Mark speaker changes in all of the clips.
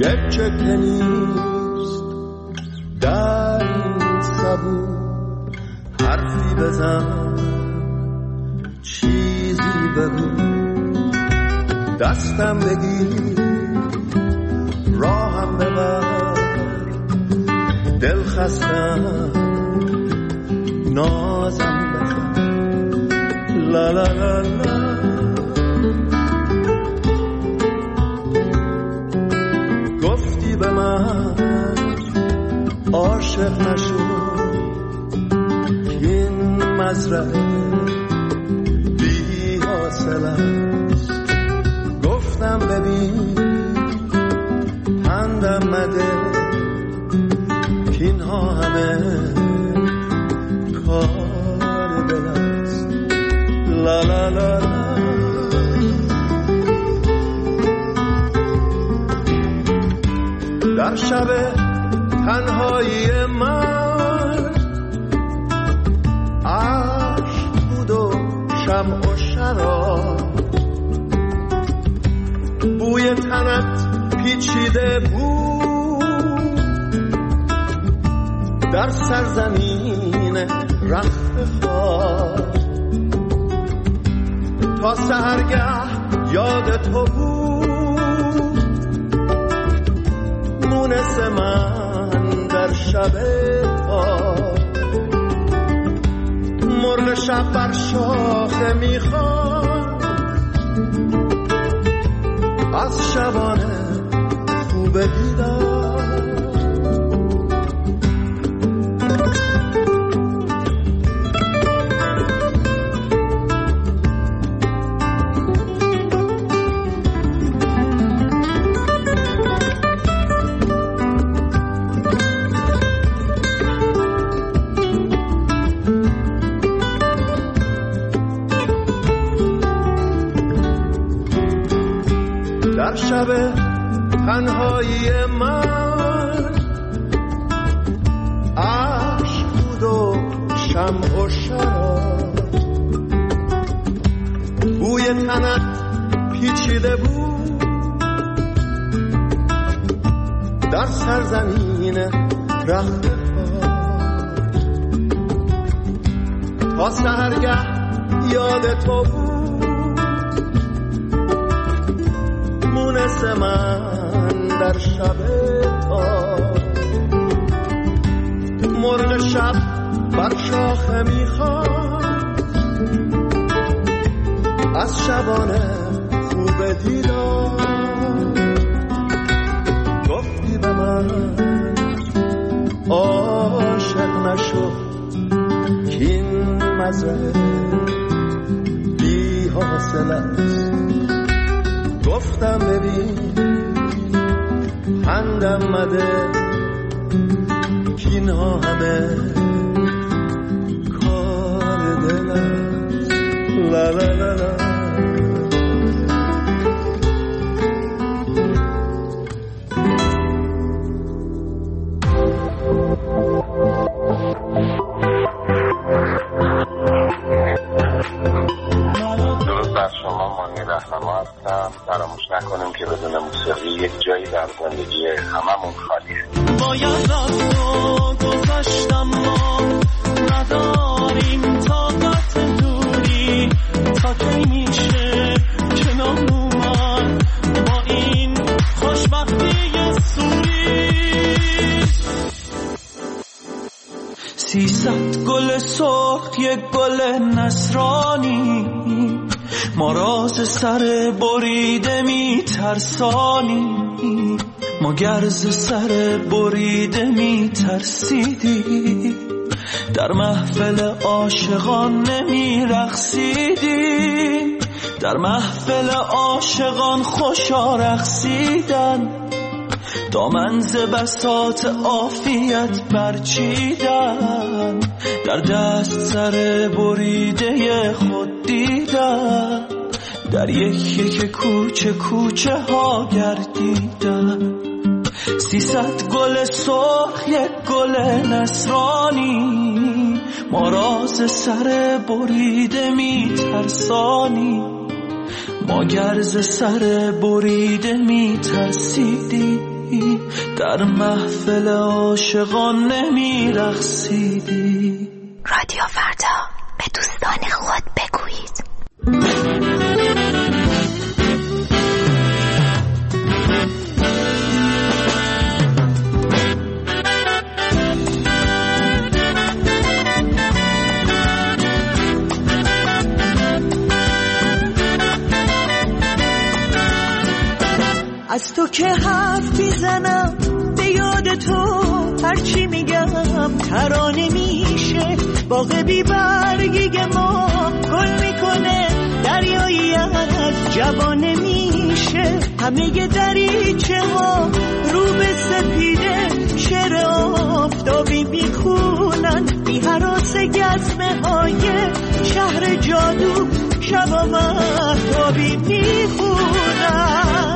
Speaker 1: یک چکه نیست در این سبو، حرفی بزن چیزی بگو، دستم بگیر راهم ببر، دل خستم نازم بخن لا لا لا لا. گفتی به من عاشق نشو، این مزرعه بی حاصل است. گفتم ببین پندم مده، اینها همه کار دل است. لا لا لا لا. در شب تنهایی من عشق بود و شمع و شراب، بوی تنت پیچیده بود در سرزمین رخت خواب. تا سحرگه یاد تو بود مونس من در شب تاب. مرغ شب بر شاخه میخواد از شبانه خوب دیدار. در شب تنهایی من عشق بود و شمع و شراب، بوی تنت پیچیده بود در سرزمین رخت خواب. تا سحرگه یاد تو بود مونس من در شب تاب. مرغ شب بر شاخه میخواد از شبانه خوب دیدار. گفتی به من عاشق نشو، کین مزرعه بی حاصل است. گفتم ببین پندم مده، کینها همه کار دل است. لا لا لا لا.
Speaker 2: فراموش نکنیم که بدون موسیقی یک جایی در زندگی هممون خالیه.
Speaker 3: باید رفت و گذاشتم، ما نداریم طاقت دوری. تا کی میشه کنار اومد با این خوشبختی سوری؟ 300 گل سرخ، یک گل نصرانی، ما راز سر بریده میترسانی. ما گرز سر بریده میترسیدی، در محفل عاشقان نمیرقصیدی. در محفل عاشقان خوشا رقصیدن، دامن ز بساط عافیت برچیدن. در دست سر بریده خود دیدن، در یک یک کوچه کوچه ها گردیدن. 300 گل سرخ، یک گل نصرانی، ما راز سر بریده میترسانی. ما گرز سر بریده میترسیدی، در محفل عاشقان نمی رقصیدی.
Speaker 4: رادیو فردا، به دوستان خود بگویید.
Speaker 3: از تو که حرف میزنم به یاد تو، هرچی میگم ترانه میشه. باغ بی برگی ما گل میکنه، دریایی از جوانه میشه. همه دریچه ها رو به سپیده، شعر آفتابی میخونن. بی هراس گزمه های شهر جادو، شبا مهتابی میخونن.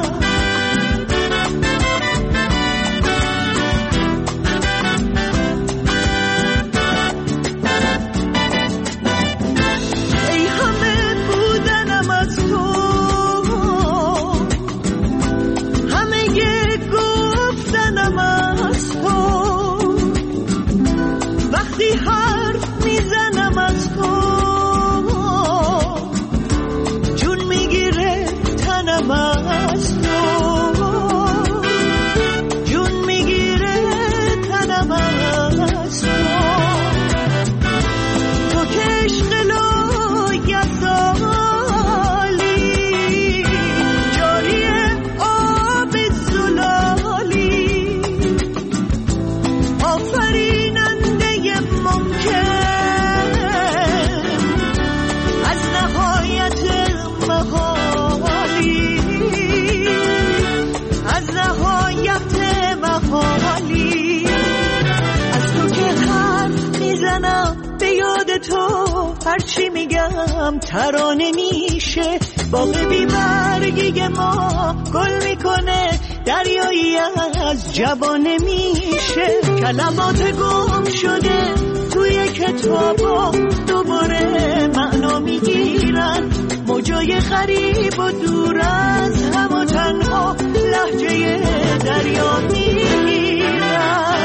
Speaker 3: هرچی میگم ترانه میشه. باغ بی برگی ما گل میکنه، دریایی از جوانه میشه. کلمات گم شده توی کتابا دوباره معنا میگیرن. موجای غریب و دور از هم و تنها لهجه دریا میگیرن.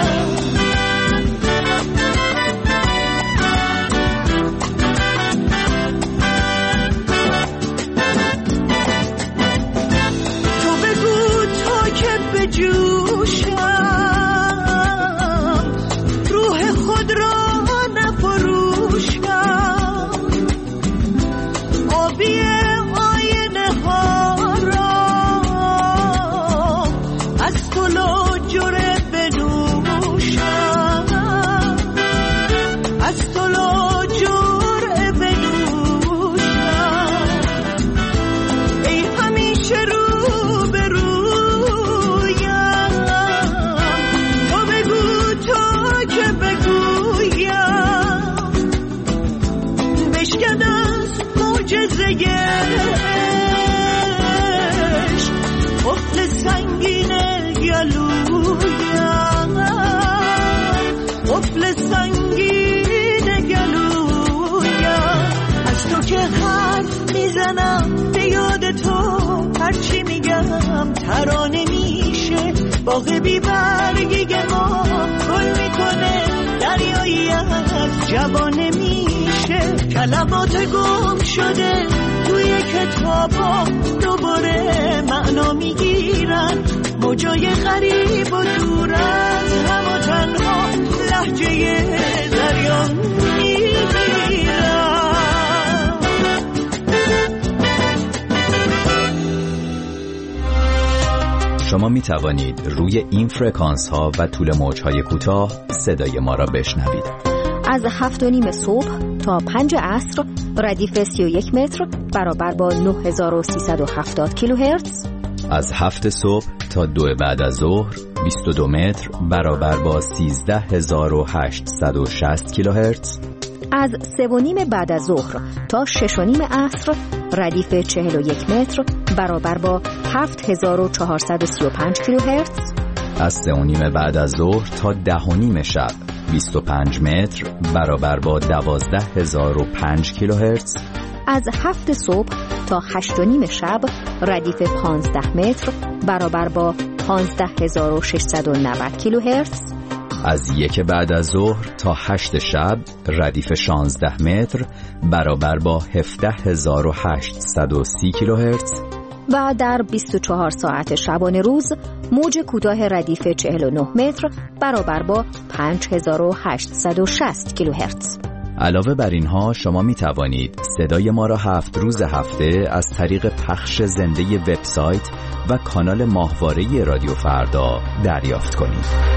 Speaker 3: جوشم روح خود را نفروشم، آبی آینه ها را از تو لاجره بنوشم، از تو لاجره بنوشم. ای همیشه رو به رو قفل سنگین گلویم، قفل سنگین گلویم. از تو که حرف میزنم به یاد تو، هرچی میگم ترانه میشه. باغ بی برگی ما گل میکنه، دریایی از جوانه میشه. کلمات گم شده توی کتابا دوباره معنا میگیرن. موجای غریب و دور از هم و تنها لهجه دریا میگیرن.
Speaker 5: شما می توانید روی این فرکانس ها و طول موج های کوتاه صدای ما را بشنوید.
Speaker 4: از 7:30 صبح تا 5 عصر ردیف 31 متر برابر با 9370 کیلوهرتز.
Speaker 5: از 7 صبح تا 2 بعد از ظهر 22 متر برابر با 13860 کیلوهرتز.
Speaker 4: از 3:30 بعد از ظهر تا 6:30 عصر ردیف 41 متر برابر با 7435 کیلوهرتز.
Speaker 5: از 3:30 بعد از ظهر تا 10:30 شب 25 متر برابر با 12005 کیلوهرتز.
Speaker 4: از 7 صبح تا 8:30 شب ردیف 15 متر برابر با 15690 کیلوهرتز.
Speaker 5: از 1 بعد از ظهر تا 8 شب ردیف 16 متر برابر با 17830 کیلوهرتز.
Speaker 4: و در 24 ساعت شبانه روز موج کوتاه ردیف 49 متر برابر با 5860 کیلوهرتز.
Speaker 5: علاوه بر اینها شما می توانید صدای ما را 7 روز هفته از طریق پخش زنده وبسایت و کانال ماهواره رادیو فردا دریافت کنید.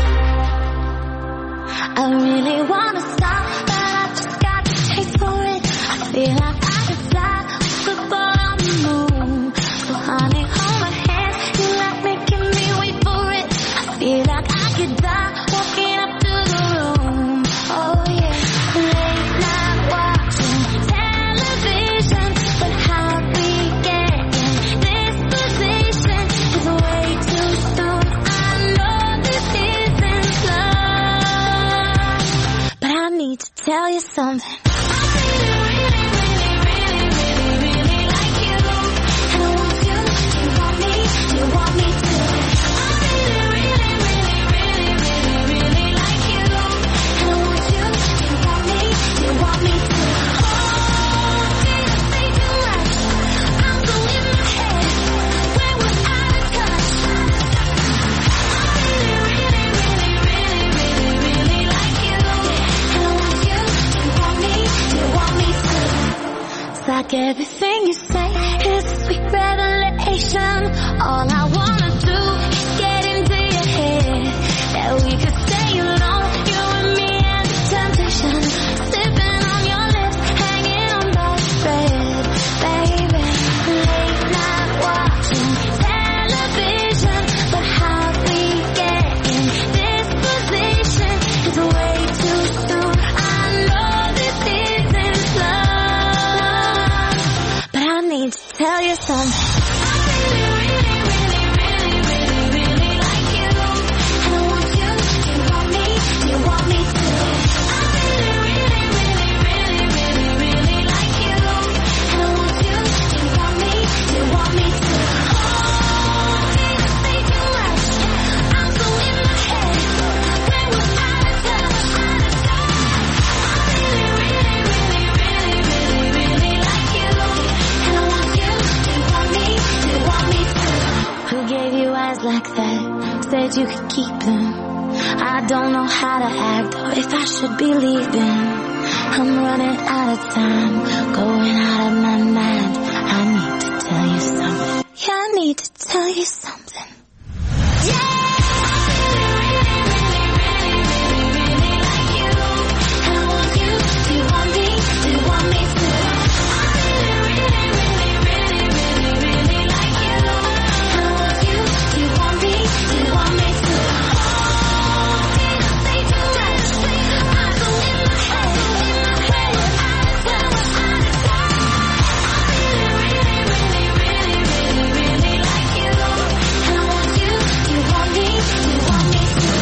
Speaker 6: I really wanna stop, but I just got the taste for it. I feel like I could fly, could go on the moon. So honey, hold my hand, you like making me wait for it. I feel like I could die, walking up to the room. Oh yeah, late night watching television, but how we get in this position is way too soon. I know this isn't love, but I need to tell you something. I really like you, and I want you. You want me? You want me too? I really like you, and I want you. You want me? You want me too? Oh, did I say too much? I'm so in my head when we're out of touch. I really like you, and I want you. You want me? You want me too? It's like everything you say is a sweet revelation. All I wanna do is get into your head, that we could stay alone, you and me and the temptation, sipping on your lips, hanging on by a thread, baby. Late night watching television, but how we get in this position is way too soon. I know this isn't love, but I need to tell you something. I really like you, and I want you. You want me? You want me too? I really like you, and I want you. You want me? You want me too? Oh, did I say too much? I'm so in my head when we're out of touch. I really like you, and I want you. You want me? You want me too? Who gave you eyes like that? Said you could keep them. I don't know how to act or if I should be leaving. I'm running out of time, going out of my mind. I need to tell you something. Yeah, I need to tell you something. Yeah! I really like you, and I want you. You want me? You want me too? I really like you, and I want you. You want me? You want me too? Oh, did I say too much? I'm so in my head when we're out of touch. I really like you, and I want you. You want me? You want me too?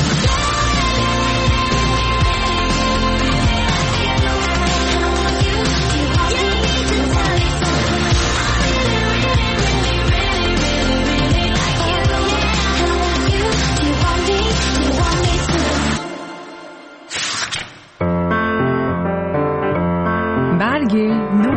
Speaker 6: And I want you. You want me? To tell you something. I really like you, and I want you. You want me? You want me too?
Speaker 7: برگ نو.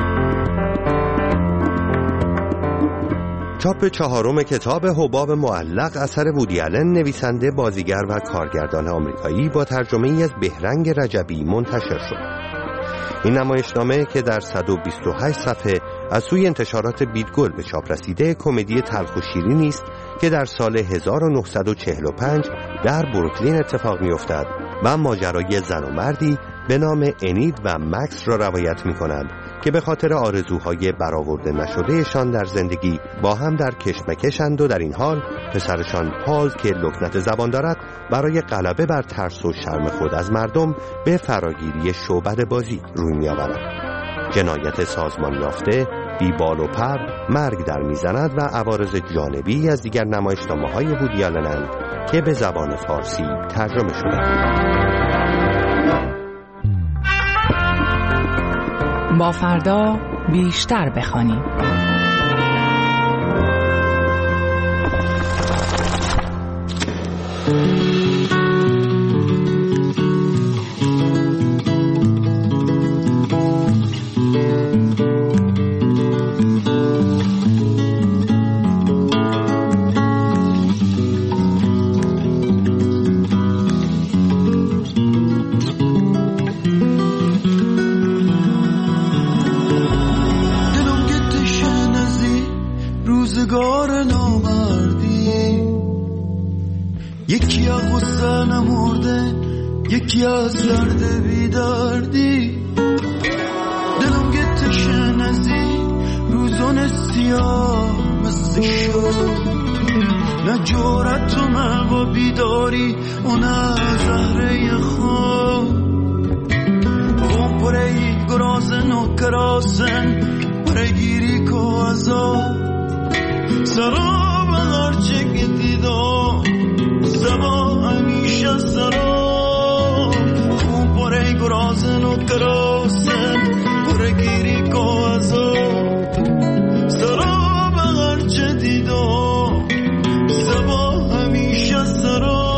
Speaker 1: چاپ 4 کتاب حباب معلق اثر وودی آلن، نویسنده، بازیگر و کارگردان آمریکایی، با ترجمه‌ای از بهرنگ رجبی منتشر شد. این نمایشنامه که در 128 صفحه از سوی انتشارات بیدگل به چاپ رسیده، کمدی تلخ و شیرینی است که در سال 1945 در بروکلین اتفاق می‌افتد و ماجرای زن و مردی به نام انید و مکس را روایت می‌کند که به خاطر آرزوهای برآورده نشدهشان در زندگی با هم در کشمکشند و در این حال پسرشان پال که لکنت زبان دارد برای غلبه بر ترس و شرم خود از مردم به فراگیری شعبده بازی روی می‌آورد. جنایت سازمان یافته، بی بال و پر، مرگ در میزند و عوارض جانبی از دیگر نمایشنامه‌های وودی آلن‌اند که به زبان فارسی ترجمه شدند.
Speaker 7: با فردا بیشتر بخوانیم.
Speaker 8: روزگار نامردی، یکی از غصه نمرده، یکی از درد بیدردی. دلم گتشن ازی روزان سیاه مثل شد، نه جورت و ملوا بیداری و نه زهره خواب. خون پرهی گرازن و کراسن پرگیری که عذاب سراب هرچه که دیدم سبا همیشه سراب. خون پره گرازن و کراسن پرگیری که عذاب سراب هرچه دیدم سبا همیشه سراب.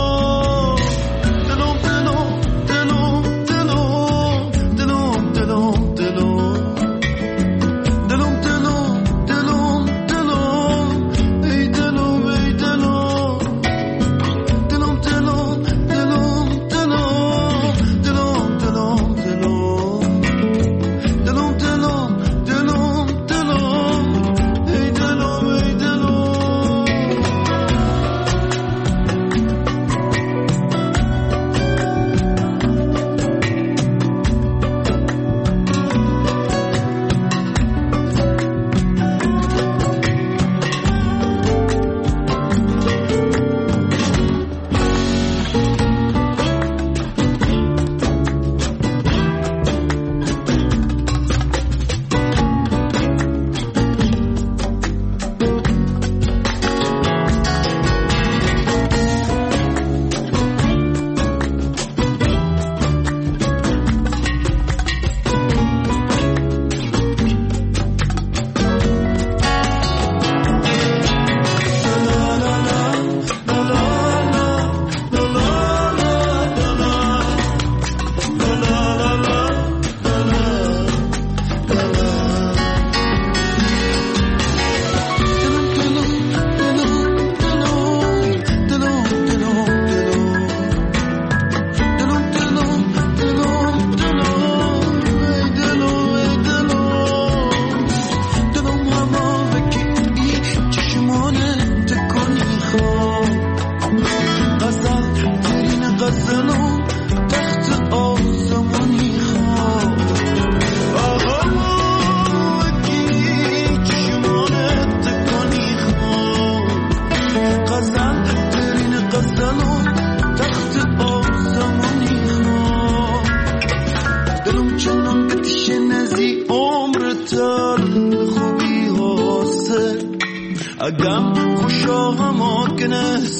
Speaker 8: اگم خوشا هماکن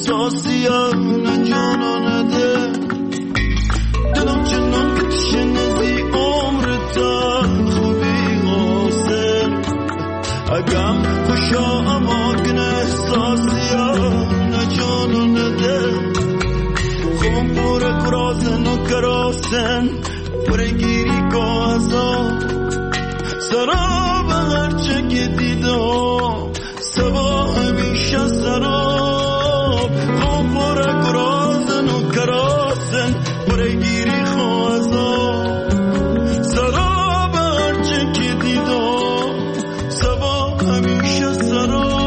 Speaker 8: احساسیم نجانانده دلم چنان کتشن ازی عمرتا خوبی حاصل. اگم خوشا هماکن احساسیم نجانانده خوبم پور کرازن و کراسن پرگیری که عذاب سراب هرچه که دیدم سبا همیشه سراب. خوب پره کرازن و کراسن پرگیری خوازاب سراب هرچه که دیدم سبا همیشه سراب.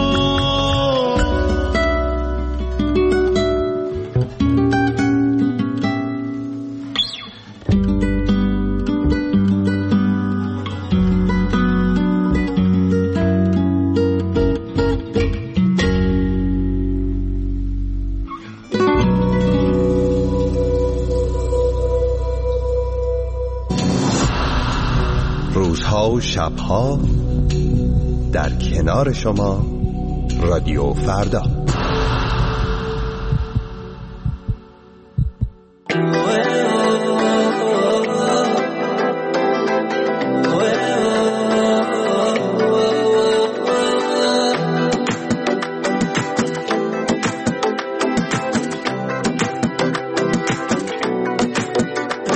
Speaker 1: روزها و شبها در کنار شما رادیو فردا.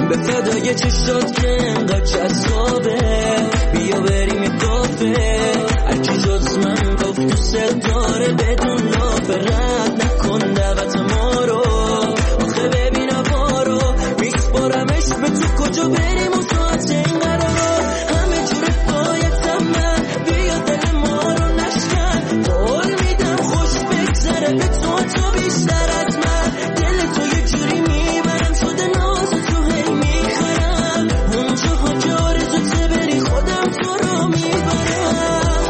Speaker 3: به فدای چشات که انقدر جذابه، بیا بریم یه کافه، هرکی جز من گفت دوست داره بدون لافه، رد نکن دعوت ما رو، آخه ببین هوا رو میسپارمش به تو، کجا بریم و ساعت این قرارو، همه جوره بایدم من، بیا دل ما رو نشکن، قول میدم خوش بگذره به تو بیشتر از من، دل تو یه جوری میبرم شده ناز تو هی میخرم، اونجاها که آرزوته بری خودم تو رو میبرم.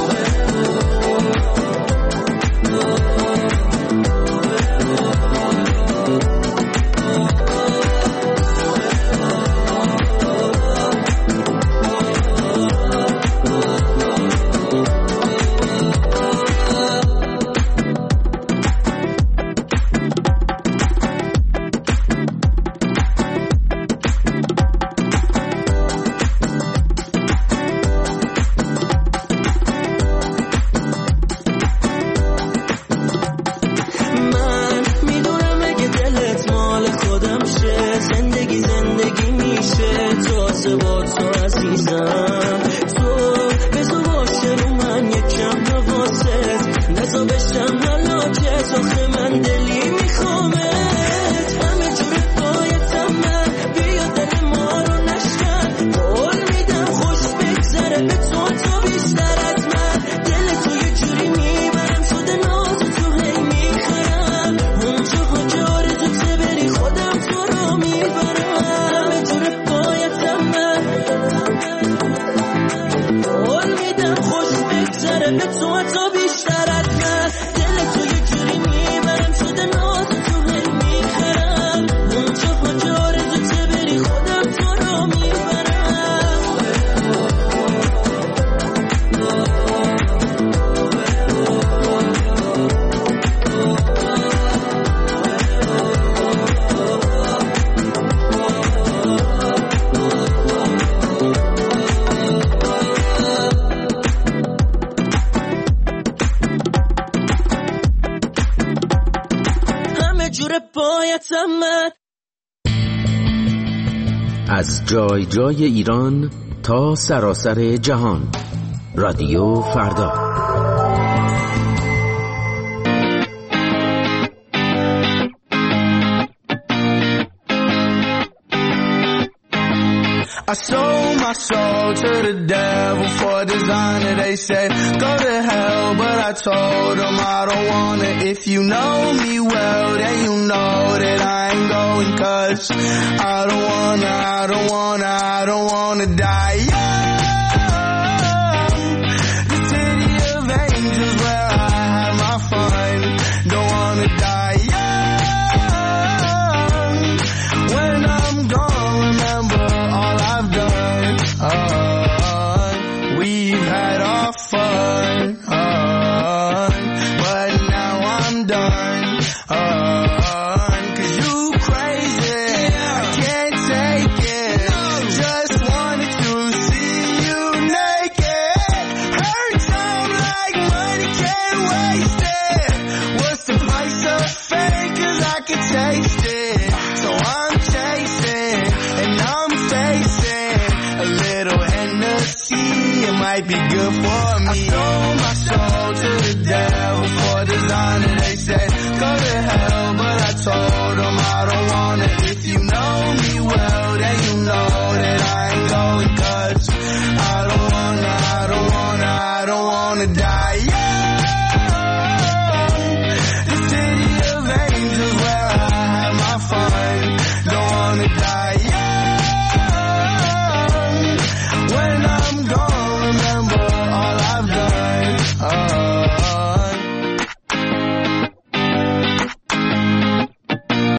Speaker 9: از جای جای ایران تا سراسر جهان، رادیو فردا.
Speaker 8: I sold my soul to the devil for designer. They said go to hell, but I told them I don't wanna. If you know me well, then you know that I ain't going, 'cause I don't wanna die young. The city of angels where I had my fun. Don't wanna die young. When I'm gone, remember all I've done. We've had our fun, but now I'm done. 'Cause you crazy, I can't take it. Just wanted to see you naked. Hurt time like money, can't waste it. What's the price of fame? 'Cause I can taste it. So I'm chasing and I'm facing a little Hennessy. It might be good for me. I sold my soul to the devil for designer. They said go to hell,